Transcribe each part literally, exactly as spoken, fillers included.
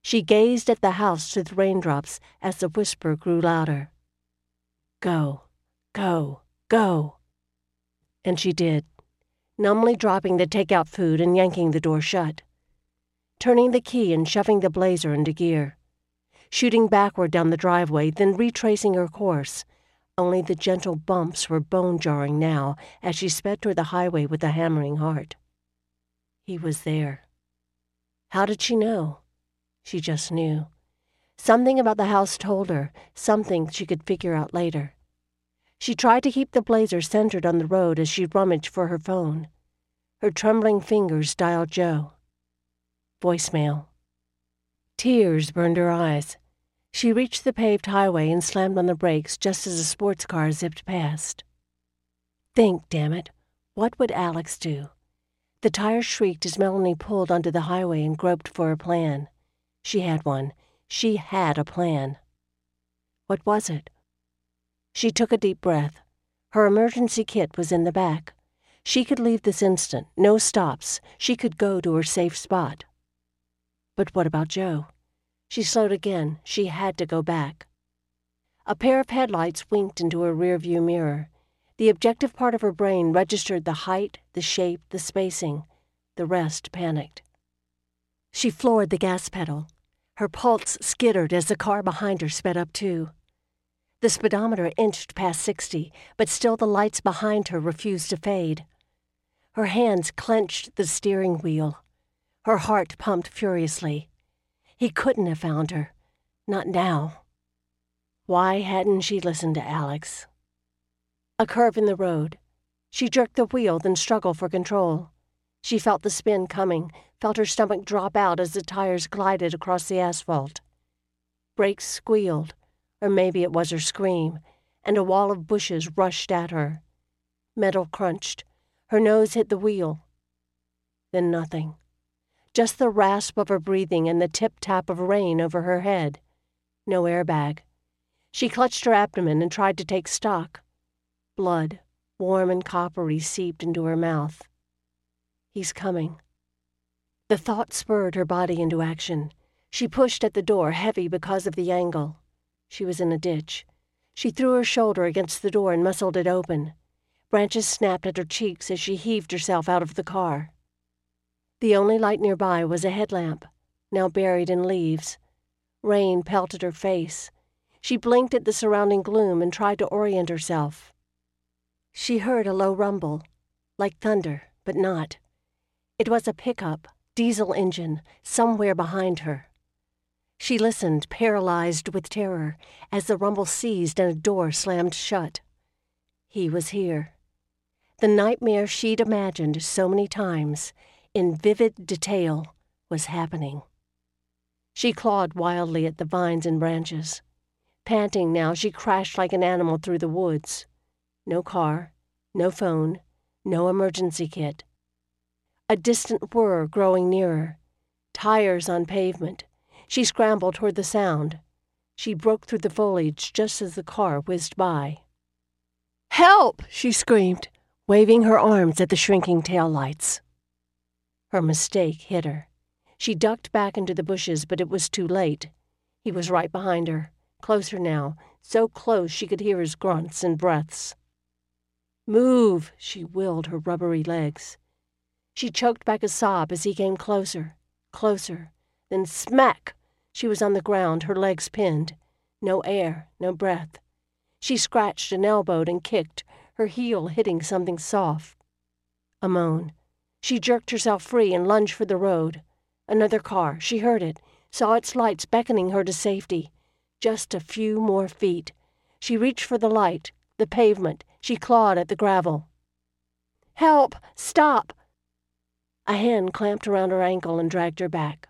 She gazed at the house through the raindrops as the whisper grew louder. Go, go, go. And she did, numbly dropping the takeout food and yanking the door shut, turning the key and shoving the Blazer into gear, shooting backward down the driveway, then retracing her course. Only the gentle bumps were bone-jarring now as she sped toward the highway with a hammering heart. He was there. How did she know? She just knew. Something about the house told her, something she could figure out later. She tried to keep the Blazer centered on the road as she rummaged for her phone. Her trembling fingers dialed Joe. Voicemail. Tears burned her eyes. She reached the paved highway and slammed on the brakes just as a sports car zipped past. Think, damn it. What would Alex do? The tires shrieked as Melanie pulled onto the highway and groped for a plan. She had one. She had a plan. What was it? She took a deep breath. Her emergency kit was in the back. She could leave this instant, no stops. She could go to her safe spot. But what about Joe? She slowed again. She had to go back. A pair of headlights winked into her rearview mirror. The objective part of her brain registered the height, the shape, the spacing. The rest panicked. She floored the gas pedal. Her pulse skittered as the car behind her sped up too. The speedometer inched past sixty, but still the lights behind her refused to fade. Her hands clenched the steering wheel. Her heart pumped furiously. He couldn't have found her. Not now. Why hadn't she listened to Alex? A curve in the road. She jerked the wheel, then struggled for control. She felt the spin coming, felt her stomach drop out as the tires glided across the asphalt. Brakes squealed, or maybe it was her scream, and a wall of bushes rushed at her. Metal crunched. Her nose hit the wheel. Then nothing. Just the rasp of her breathing and the tip-tap of rain over her head. No airbag. She clutched her abdomen and tried to take stock. Blood, warm and coppery, seeped into her mouth. He's coming. The thought spurred her body into action. She pushed at the door, heavy because of the angle. She was in a ditch. She threw her shoulder against the door and muscled it open. Branches snapped at her cheeks as she heaved herself out of the car. The only light nearby was a headlamp, now buried in leaves. Rain pelted her face. She blinked at the surrounding gloom and tried to orient herself. She heard a low rumble, like thunder, but not. It was a pickup, diesel engine, somewhere behind her. She listened, paralyzed with terror, as the rumble ceased and a door slammed shut. He was here. The nightmare she'd imagined so many times, in vivid detail, was happening. She clawed wildly at the vines and branches. Panting now, she crashed like an animal through the woods. No car, no phone, no emergency kit. A distant whir growing nearer. Tires on pavement. She scrambled toward the sound. She broke through the foliage just as the car whizzed by. "Help!" she screamed, waving her arms at the shrinking taillights. Her mistake hit her. She ducked back into the bushes, but it was too late. He was right behind her, closer now, so close she could hear his grunts and breaths. "Move," she willed her rubbery legs. She choked back a sob as he came closer, closer. Then smack! She was on the ground, her legs pinned. No air, no breath. She scratched and elbowed and kicked, her heel hitting something soft. A moan. She jerked herself free and lunged for the road. Another car. She heard it, saw its lights beckoning her to safety. Just a few more feet. She reached for the light, the pavement. She clawed at the gravel. "Help! Stop!" A hand clamped around her ankle and dragged her back.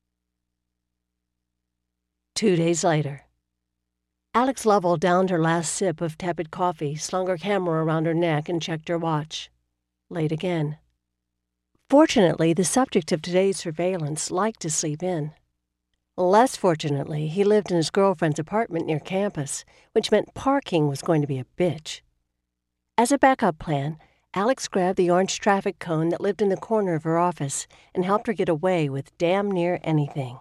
Two days later. Alex Lovell downed her last sip of tepid coffee, slung her camera around her neck, and checked her watch. Late again. Fortunately, the subject of today's surveillance liked to sleep in. Less fortunately, he lived in his girlfriend's apartment near campus, which meant parking was going to be a bitch. As a backup plan, Alex grabbed the orange traffic cone that lived in the corner of her office and helped her get away with damn near anything.